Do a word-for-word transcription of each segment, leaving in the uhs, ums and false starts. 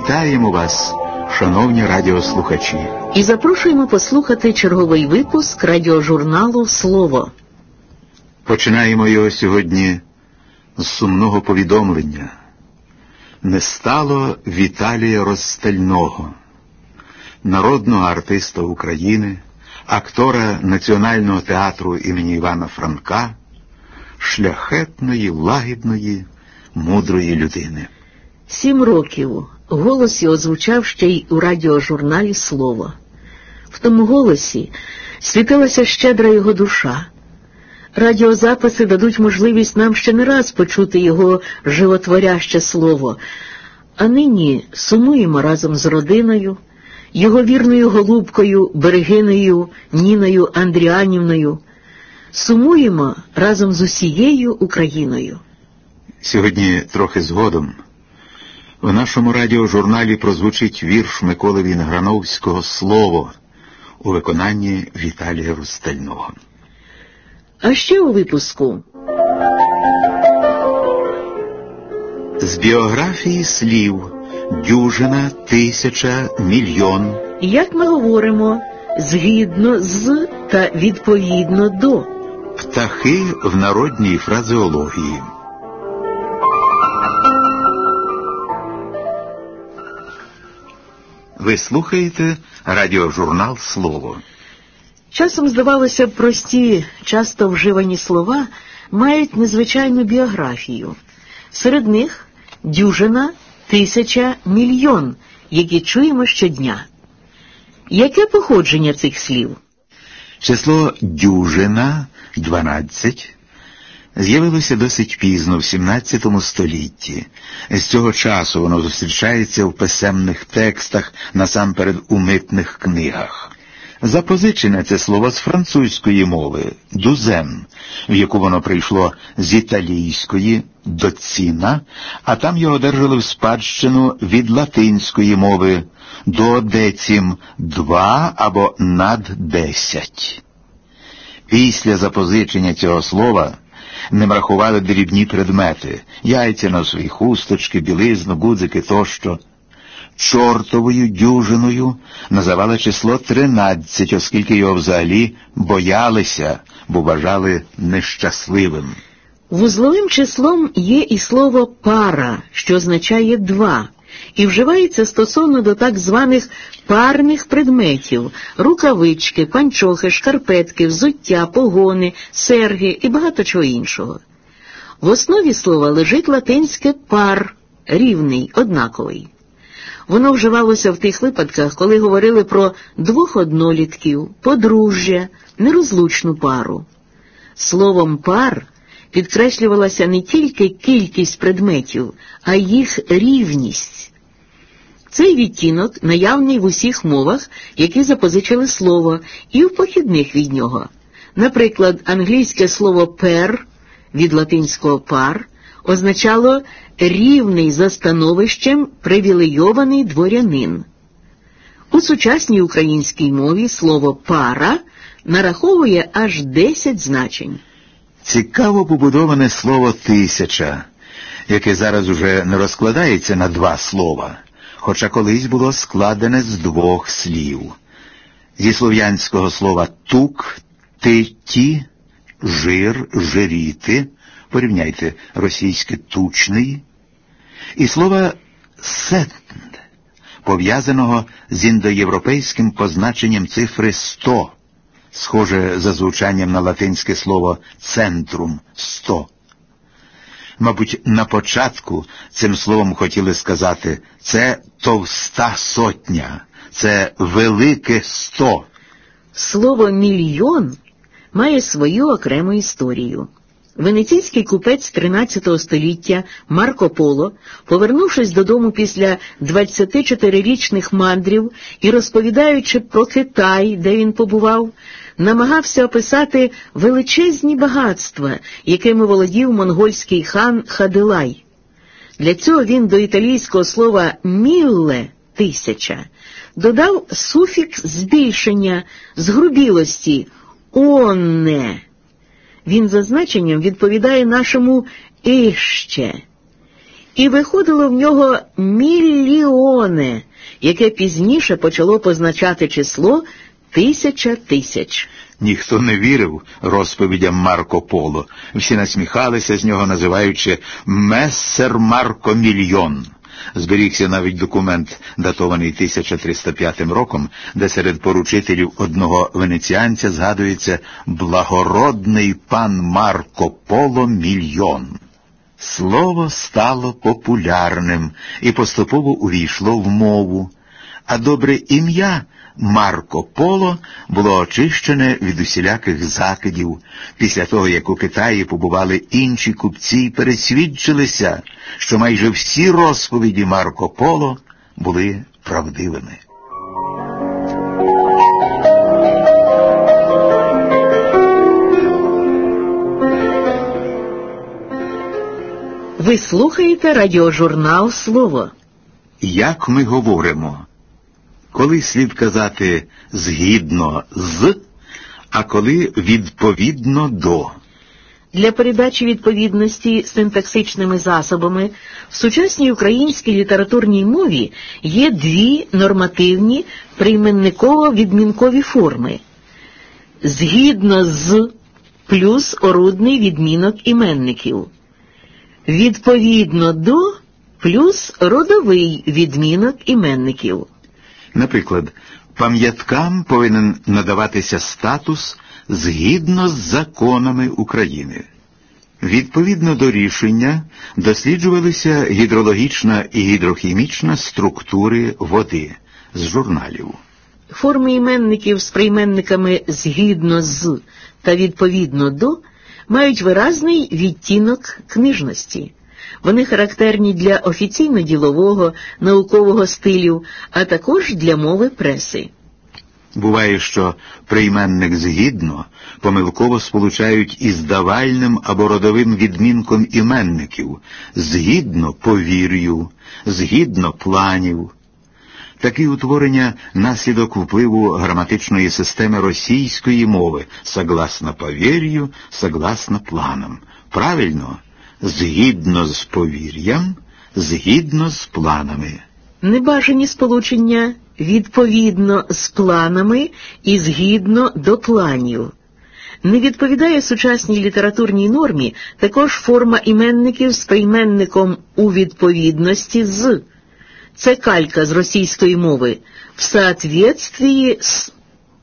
Вітаємо вас, шановні радіослухачі. І запрошуємо послухати черговий випуск радіожурналу «Слово». Починаємо його сьогодні з сумного повідомлення. Не стало Віталія Розстального, народного артиста України, актора Національного театру імені Івана Франка, шляхетної, лагідної, мудрої людини. Сім років голос його звучав ще й у радіожурналі «Слово». В тому голосі світилася щедра його душа. Радіозаписи дадуть можливість нам ще не раз почути його животворяще слово. А нині сумуємо разом з родиною, його вірною голубкою, берегинею Ніною Андріанівною. Сумуємо разом з усією Україною. Сьогодні трохи згодом в нашому радіожурналі прозвучить вірш Миколи Вінграновського «Слово» у виконанні Віталія Розстального. А ще у випуску з біографії слів дюжина, тисяча, мільйон. Як ми говоримо, згідно з та відповідно до. Птахи в народній фразеології. Ви слухаєте радіожурнал «Слово». Часом, здавалося б, прості, часто вживані слова мають незвичайну біографію. Серед них дюжина, тисяча, мільйон, які чуємо щодня. Яке походження цих слів? Число дюжина, дванадцять, з'явилося досить пізно, в сімнадцятому столітті. З цього часу воно зустрічається в писемних текстах, насамперед у митних книгах. Запозичене це слово з французької мови «дузен», в яку воно прийшло з італійської «доціна», а там його одержали в спадщину від латинської мови «дуодецім» – «два» або «над десять». Після запозичення цього слова ним рахували дрібні предмети – яйця, носові хусточки, білизну, гудзики тощо. Чортовою дюжиною називали число тринадцять, оскільки його взагалі боялися, бо вважали нещасливим. Вузловим числом є і слово «пара», що означає «два», і вживається стосовно до так званих парних предметів – рукавички, панчохи, шкарпетки, взуття, погони, серги і багато чого іншого. В основі слова лежить латинське «пар» – рівний, однаковий. Воно вживалося в тих випадках, коли говорили про двох однолітків, подружжя, нерозлучну пару. Словом «пар» підкреслювалася не тільки кількість предметів, а їх рівність. Цей відтінок наявний в усіх мовах, які запозичили слово, і в похідних від нього. Наприклад, англійське слово «pair» від латинського «par» означало «рівний за становищем привілейований дворянин». У сучасній українській мові слово «пара» нараховує аж десять значень. Цікаво побудоване слово «тисяча», яке зараз уже не розкладається на два слова, хоча колись було складене з двох слів. Зі слов'янського слова «тук», «титі», «жир», «жиріти», порівняйте російське «тучний», і слова «сент», пов'язаного з індоєвропейським позначенням цифри сто, схоже за звучанням на латинське слово «центрум» – «сто». Мабуть, на початку цим словом хотіли сказати «це товста сотня», «це велике сто». Слово «мільйон» має свою окрему історію. Венеційський купець тринадцятого століття Марко Поло, повернувшись додому після двадцятичотирирічних мандрів і розповідаючи про Китай, де він побував, намагався описати величезні багатства, якими володів монгольський хан Хадилай. Для цього він до італійського слова «мілле» – «тисяча» додав суфікс збільшення, згрубілості «онне». Він за значенням відповідає нашому «іще». І виходило в нього мільйони, яке пізніше почало позначати число тисяча тисяч. Ніхто не вірив розповідям Марко Поло. Всі насміхалися з нього, називаючи «Мессер Марко Мільйон». Зберігся навіть документ, датований тисяча триста п'ятим роком, де серед поручителів одного венеціанця згадується «Благородний пан Марко Поло Мільйон». Слово стало популярним і поступово увійшло в мову, а добре ім'я Марко Поло було очищене від усіляких закидів. Після того, як у Китаї побували інші купці і пересвідчилися, що майже всі розповіді Марко Поло були правдивими. Ви слухаєте радіожурнал «Слово». Як ми говоримо? Коли слід казати «згідно з», а коли «відповідно до». Для передачі відповідності синтаксичними засобами в сучасній українській літературній мові є дві нормативні прийменниково-відмінкові форми. «Згідно з» плюс орудний відмінок іменників. «Відповідно до» плюс родовий відмінок іменників. Наприклад, пам'яткам повинен надаватися статус згідно з законами України. Відповідно до рішення досліджувалися гідрологічна і гідрохімічна структури води з журналів. Форми іменників з прийменниками «згідно з» та «відповідно до» мають виразний відтінок книжності. Вони характерні для офіційно-ділового, наукового стилів, а також для мови преси. Буває, що прийменник «згідно» помилково сполучають із давальним або родовим відмінком іменників «згідно повір'ю», «згідно планів». Такі утворення – наслідок впливу граматичної системи російської мови «согласно повір'ю», «согласно планам». Правильно? Згідно з повір'ям, згідно з планами. Небажані сполучення відповідно з планами і згідно до планів. Не відповідає сучасній літературній нормі також форма іменників з прийменником у відповідності з. Це калька з російської мови в соответствии з.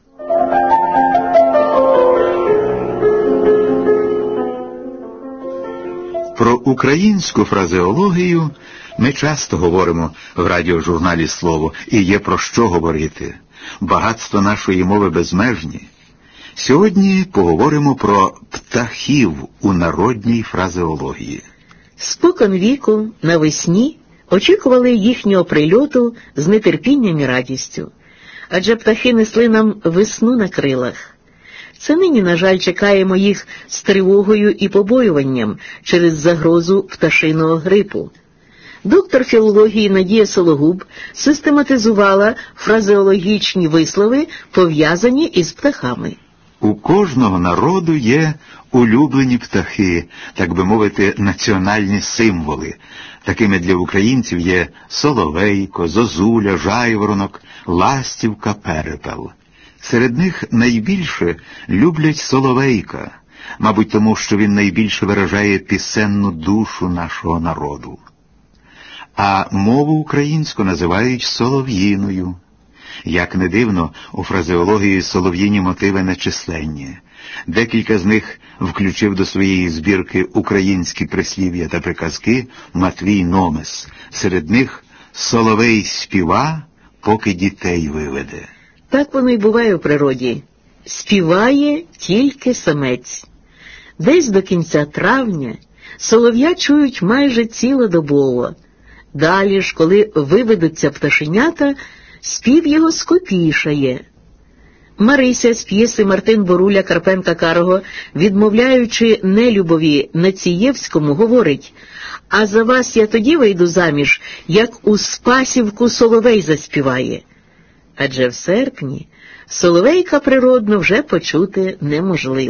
Про українську фразеологію ми часто говоримо в радіожурналі «Слово», і є про що говорити. Багатство нашої мови безмежні. Сьогодні поговоримо про птахів у народній фразеології. Спокон віку навесні очікували їхнього прильоту з нетерпінням і радістю. Адже птахи несли нам весну на крилах. Це нині, на жаль, чекаємо їх з тривогою і побоюванням через загрозу пташиного грипу. Доктор філології Надія Сологуб систематизувала фразеологічні вислови, пов'язані із птахами. У кожного народу є улюблені птахи, так би мовити, національні символи. Такими для українців є соловейко, зозуля, жайворонок, ластівка, перепел. Серед них найбільше люблять соловейка, мабуть тому, що він найбільше виражає пісенну душу нашого народу. А мову українську називають солов'їною. Як не дивно, у фразеології солов'їні мотиви нечисленні. Декілька з них включив до своєї збірки українські прислів'я та приказки Матвій Номес. Серед них «Соловей співа, поки дітей виведе». Так воно й буває в природі. Співає тільки самець. Десь до кінця травня солов'я чують майже цілодобово. Далі ж, коли виведуться пташенята, спів його скопішає. Марися з п'єси Мартин Боруля Карпенка-Карого, відмовляючи нелюбові Націєвському, говорить: «А за вас я тоді вийду заміж, як у Спасівку соловей заспіває». Адже в серпні соловейка природно вже почути неможливо.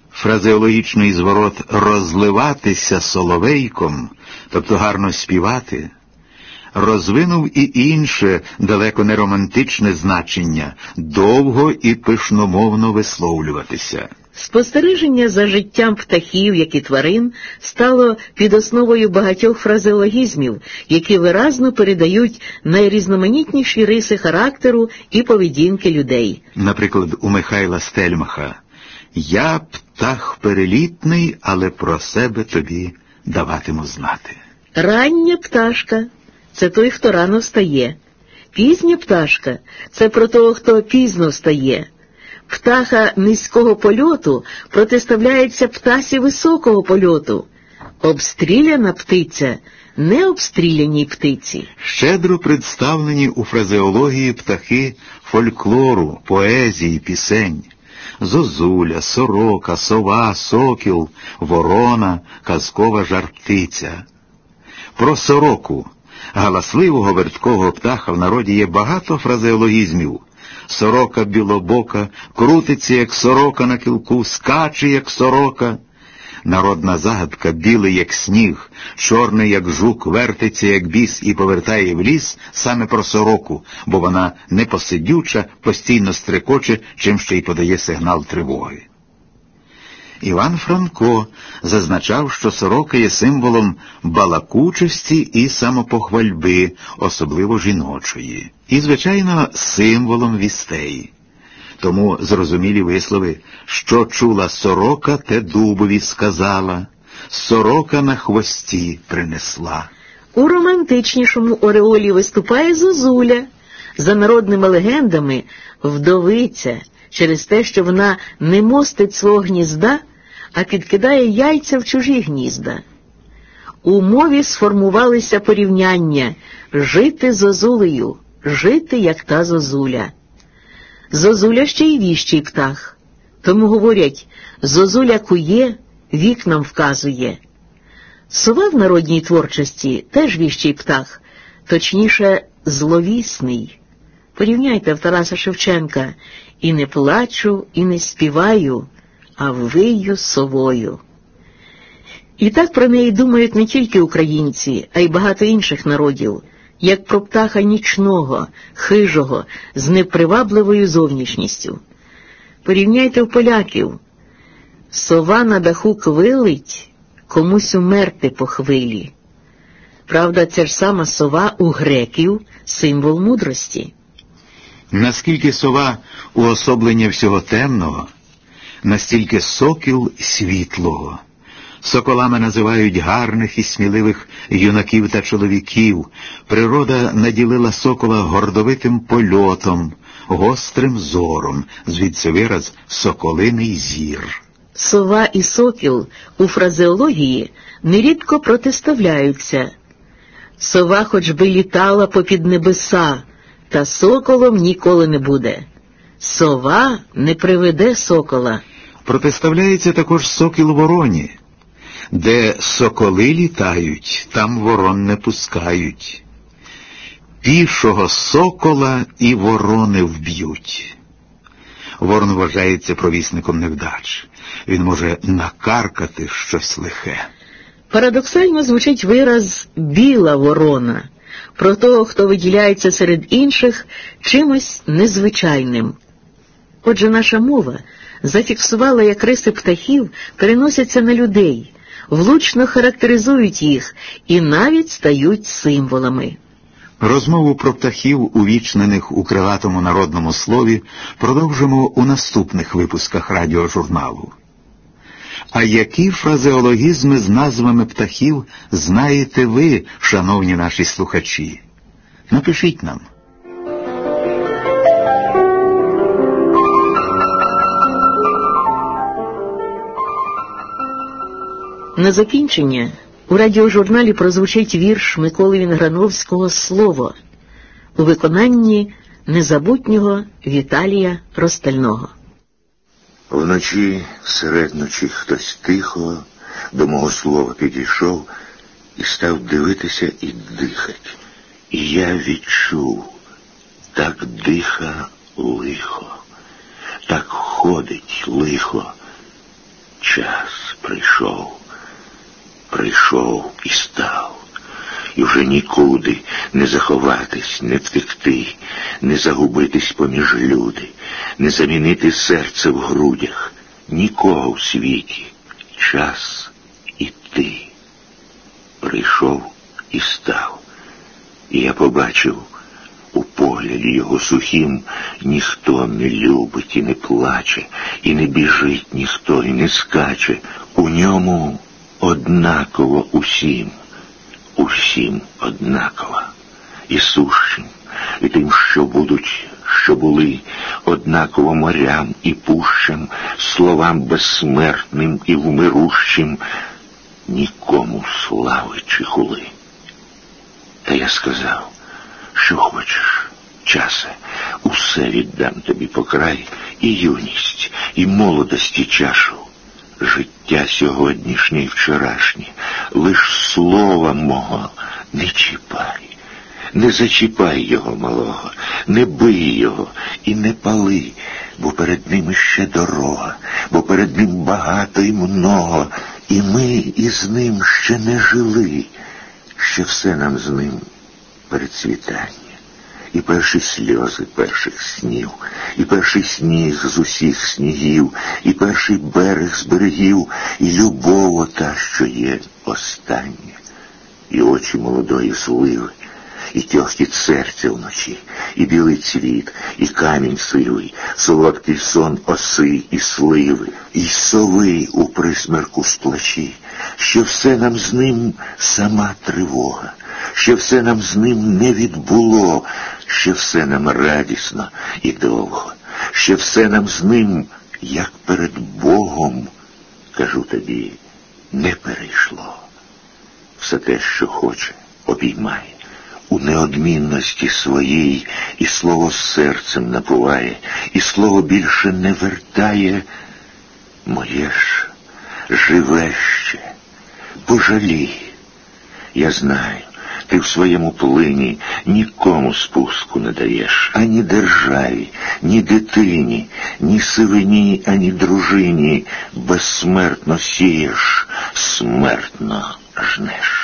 Фразеологічний зворот «розливатися соловейком», тобто гарно співати, розвинув і інше, далеко не романтичне значення – довго і пишномовно висловлюватися. Спостереження за життям птахів, як і тварин, стало підосновою багатьох фразеологізмів, які виразно передають найрізноманітніші риси характеру і поведінки людей. Наприклад, у Михайла Стельмаха «Я птах перелітний, але про себе тобі даватиму знати». Рання пташка – це той, хто рано встає. Пізня пташка – це про того, хто пізно встає. Птаха низького польоту протиставляється птасі високого польоту. Обстріляна птиця – не обстріляній птиці. Щедро представлені у фразеології птахи фольклору, поезії, пісень. Зозуля, сорока, сова, сокіл, ворона, казкова жар-птиця. Про сороку, галасливого верткого птаха, в народі є багато фразеологізмів. Сорока білобока, крутиться, як сорока на кілку, скаче, як сорока. Народна загадка білий, як сніг, чорний, як жук, вертиться, як біс і повертає в ліс саме про сороку, бо вона непосидюча, постійно стрекоче, чим ще й подає сигнал тривоги. Іван Франко зазначав, що сорока є символом балакучості і самопохвальби, особливо жіночої, і, звичайно, символом вістей. Тому зрозумілі вислови, що чула сорока, те дубові сказала, сорока на хвості принесла. У романтичнішому ореолі виступає зозуля, за народними легендами вдовиця, через те, що вона не мостить свого гнізда, а підкидає яйця в чужі гнізда. У мові сформувалися порівняння «жити зозулею», «жити, як та зозуля». Зозуля ще й віщий птах, тому говорять «зозуля кує, вікнам вказує». Сова в народній творчості теж віщий птах, точніше зловісний. Порівняйте в Тараса Шевченка «І не плачу, і не співаю, а вию совою». І так про неї думають не тільки українці, а й багато інших народів, як про птаха нічного, хижого, з непривабливою зовнішністю. Порівняйте в поляків. Сова на даху квилить, комусь умерти по хвилі. Правда, ця ж сама сова у греків – символ мудрості. Наскільки сова – уособлення всього темного, настільки сокіл – світлого. Соколами називають гарних і сміливих юнаків та чоловіків. Природа наділила сокола гордовитим польотом, гострим зором, звідси вираз «соколиний зір». Сова і сокіл у фразеології нерідко протиставляються. Сова хоч би літала попід небеса, та соколом ніколи не буде. Сова не приведе сокола. Протиставляється також сокіл вороні. Де соколи літають, там ворон не пускають. Пішого сокола і ворони вб'ють. Ворон вважається провісником невдач. Він може накаркати щось лихе. Парадоксально звучить вираз «біла ворона» про того, хто виділяється серед інших чимось незвичайним. Отже, наша мова зафіксувала, як риси птахів переносяться на людей, влучно характеризують їх і навіть стають символами. Розмову про птахів, увічнених у крилатому народному слові, продовжимо у наступних випусках радіожурналу. А які фразеологізми з назвами птахів знаєте ви, шановні наші слухачі? Напишіть нам. На закінчення у радіожурналі прозвучить вірш Миколи Вінграновського «Слово» у виконанні незабутнього Віталія Ростального. Вночі, серед ночі, хтось тихо до мого слова підійшов і став дивитися і дихать. І я відчув, так диха лихо, так ходить лихо, Час прийшов, прийшов і став. І вже нікуди не заховатись, не втекти, не загубитись поміж люди, не замінити серце в грудях. Нікого в світі. Час іти. Прийшов і став. І я побачив, у погляді його сухім ніхто не любить і не плаче, і не біжить ніхто, і не скаче. У ньому однаково усім. Усім однаково. І сущим, і тим, що будуть, що були, однаково морям і пущам, словам безсмертним і вмирущим, нікому слави чи хули. Та я сказав, що хочеш, часе, усе віддам тобі покрай, і юність, і молодості чашу. Життя сьогоднішнє і вчорашнє, лиш слова мого не чіпай. Не зачіпай його малого, не бий його і не пали, бо перед ним іще дорога, бо перед ним багато і много, і ми із ним ще не жили, ще все нам з ним передцвітання. І перші сльози перших снів, і перший сніг з усіх снігів, і перший берег з берегів, і любов ота, що є остання, і очі молодої сливи, і тьохкіт серця вночі, і білий цвіт, і камінь сивий, солодкий сон оси і сливи, і сови у присмерку сплачі, що все нам з ним сама тривога, що все нам з ним не відбуло, що все нам радісно і довго, що все нам з ним, як перед Богом, кажу тобі, не перейшло. Все те, що хоче, обіймай у неодмінності своїй, і слово серцем напуває, і слово більше не вертає. Моє ж живе ще, пожалій. Я знаю, ти в своєму плині нікому спуску не даєш, ані державі, ні дитині, ні сивині, ані дружині. Безсмертно сієш, смертно жнеш.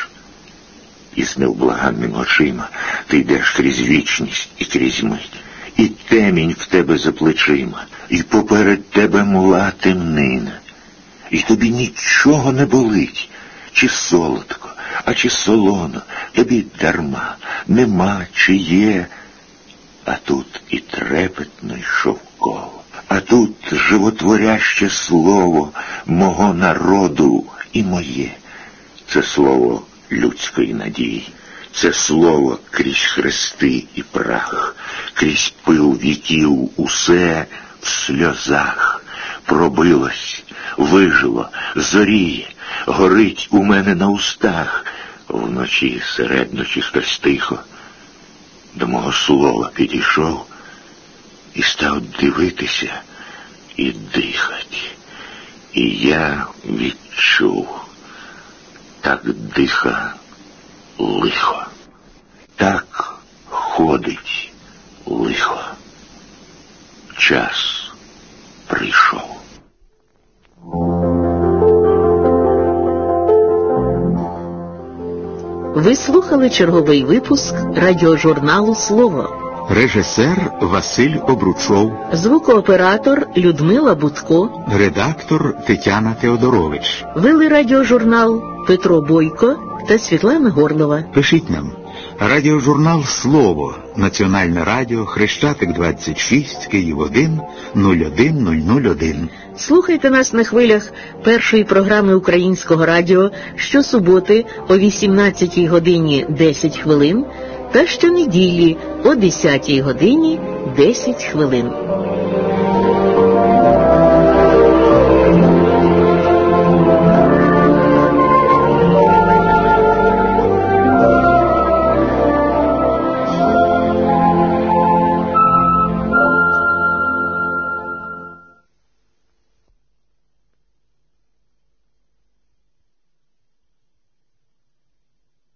І з невблаганними очима ти йдеш крізь вічність і крізь мить. І темінь в тебе за плечима, і поперед тебе мла темнина. І тобі нічого не болить, чи солодко, а чи солоно, тобі дарма, нема чи є. А тут і трепетно, й шовково, а тут животворяще слово мого народу і моє. Це слово людської надії. Це слово крізь хрести і прах, крізь пил віків усе в сльозах пробилось, вижило, зоріє, горить у мене на устах. Вночі, серед ночі хтось тихо до мого слова підійшов і став дивитися і дихать. І я відчув, так диха лихо, так ходить лихо. Час прийшов. Ви слухали черговий випуск радіожурналу «Слово». Режисер Василь Обручов, Звукооператор Людмила Будко, редактор Тетяна Теодорович. вели радіожурнал Петро Бойко та Світлана Горлова. Пишіть нам. Радіожурнал «Слово», Національне радіо, Хрещатик двадцять шість, Київ один, нуль один нуль нуль один. Слухайте нас на хвилях першої програми Українського радіо щосуботи о вісімнадцятій годині десять хвилин та щонеділі о десятій годині десять хвилин.